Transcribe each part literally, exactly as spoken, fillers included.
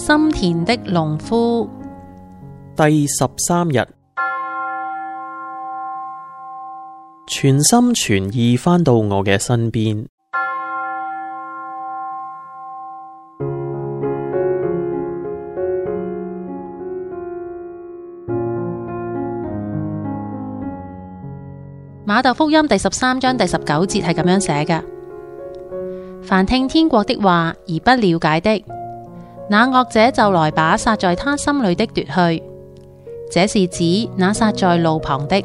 心田的農夫第十三日，全心全意返到我嘅身邊。 馬竇福音第十三章第十九節係咁樣寫嘅：凡聽天國的話而不了解的，那惡者就來把撒在他心裏的奪去。這是指那撒在路旁的。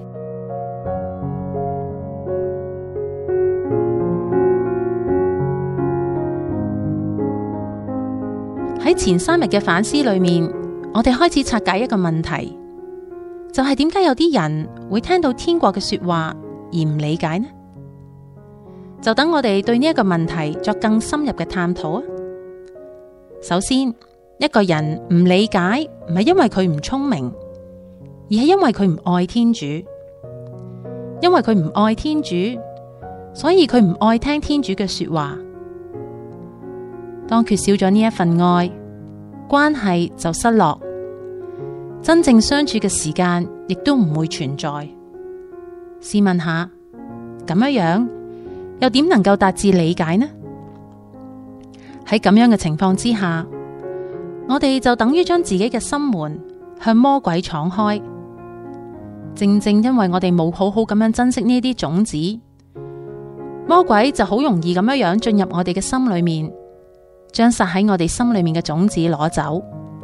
喺前三日嘅反思裏面，我哋開始拆解一個問題，就係點解有啲人會聽到天國嘅說話而唔理解呢？就等我哋對呢一個問題作更深入嘅探討啊！首先，一個人唔理解唔係因為佢唔聰明，而係因為佢唔愛天主。因為佢唔愛天主，所以佢唔愛聽天主嘅說話。當缺少咗呢一份愛，關係就失落，真正相處嘅時間亦都唔會存在。試問下，咁樣樣又點能夠達至理解呢？喺咁樣嘅情況之下，我哋就等於將自己嘅心門向魔鬼敞開。正正因為我哋冇好好咁樣珍惜呢啲種子，魔鬼就好容易咁樣樣進入我哋嘅心裏面，將撒喺我哋心裏面嘅種子攞走。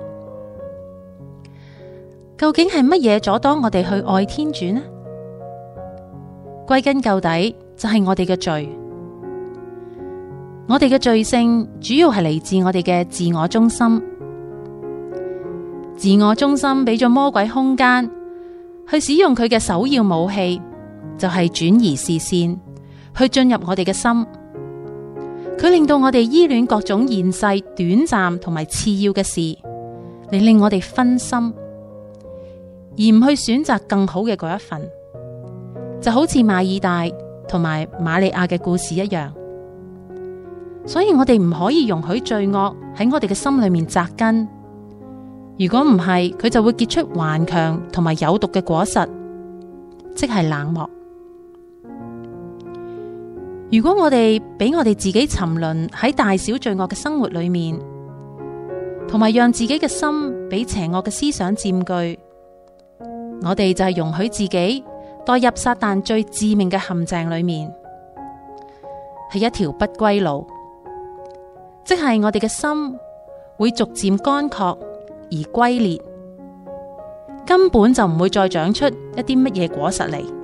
究竟係乜嘢阻擋我哋去愛天主呢？歸根究底就係我哋嘅罪。我哋嘅罪性主要係嚟自我哋嘅自我中心。自我中心俾咗魔鬼空間去使用佢嘅首要武器，就係轉移視線去進入我哋嘅心。佢令到我哋依戀各種現世短暫同埋次要嘅事，嚟令我哋分心，而唔去選擇更好嘅嗰一份。就好似馬爾大同埋瑪利亞嘅故事一樣。所以我哋唔可以容許罪惡喺我哋嘅心裏面扎根。如果唔係，佢就會結出頑強同埋有毒嘅果實，即係冷漠。如果我哋俾我哋自己沉淪喺大小罪惡嘅生活裏面，同埋讓自己嘅心俾邪惡嘅思想佔據，我哋就係容許自己墮入撒旦最致命嘅陷阱裏面，係一條不歸路，即係我哋嘅心會逐漸乾涸而龜裂，根本就唔會再長出一啲乜嘢果實嚟。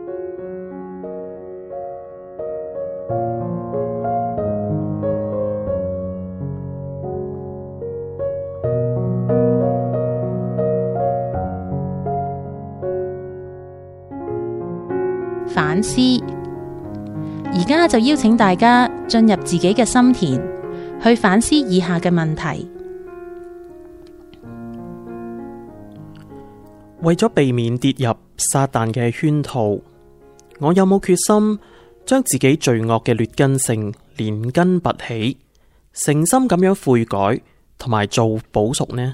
反思，而家就邀請大家進入自己嘅心田，去反思以下嘅問題。 為咗避免跌入撒旦嘅圈套，我有冇決心將自己罪惡嘅劣根性連根拔起，誠心咁樣悔改同埋做補贖呢？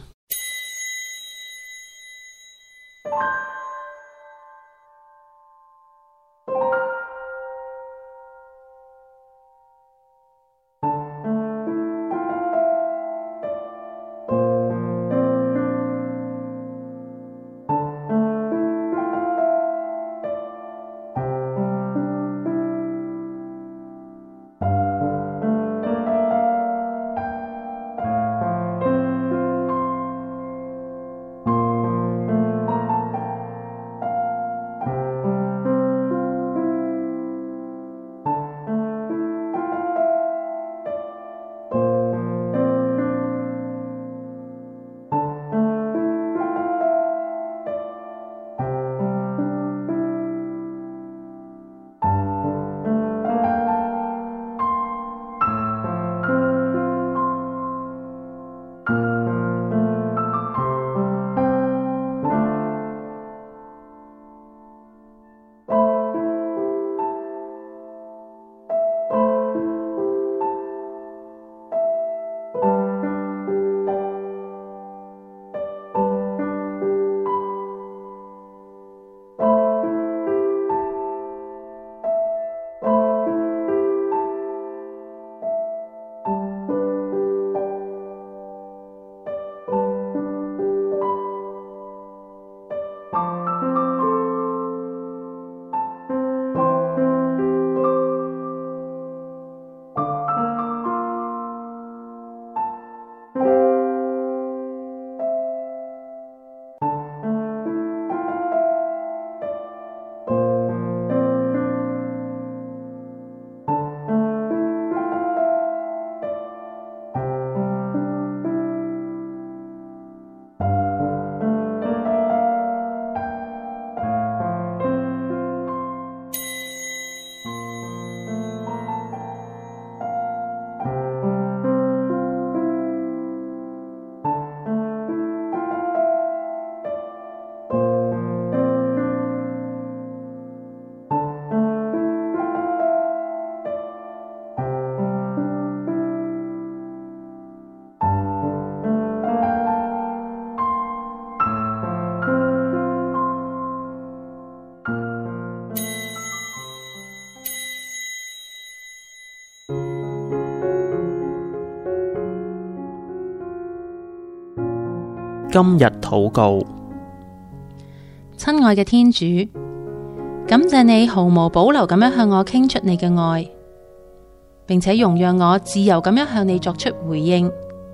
今日禱告。 親愛嘅天主，感謝你毫無保留咁樣向我傾出你嘅愛，並且容讓我自由咁樣向你作出回應。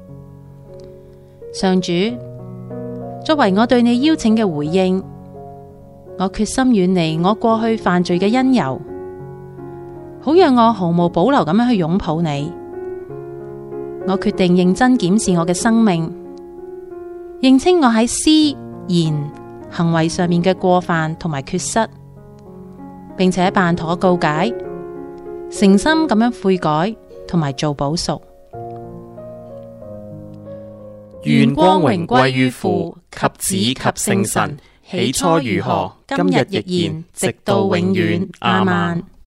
上主，作為我對你邀請嘅回應，我決心遠離我過去犯罪嘅因由，好讓我毫無保留咁樣去擁抱你。我決定認真檢視我嘅生命，認清我喺思、言、行為上面嘅過犯同埋缺失，並且辦妥告解，誠心咁樣悔改同埋做補贖。 願光榮歸於父及子及聖神，起初如何，今日亦然，直到永遠。阿們。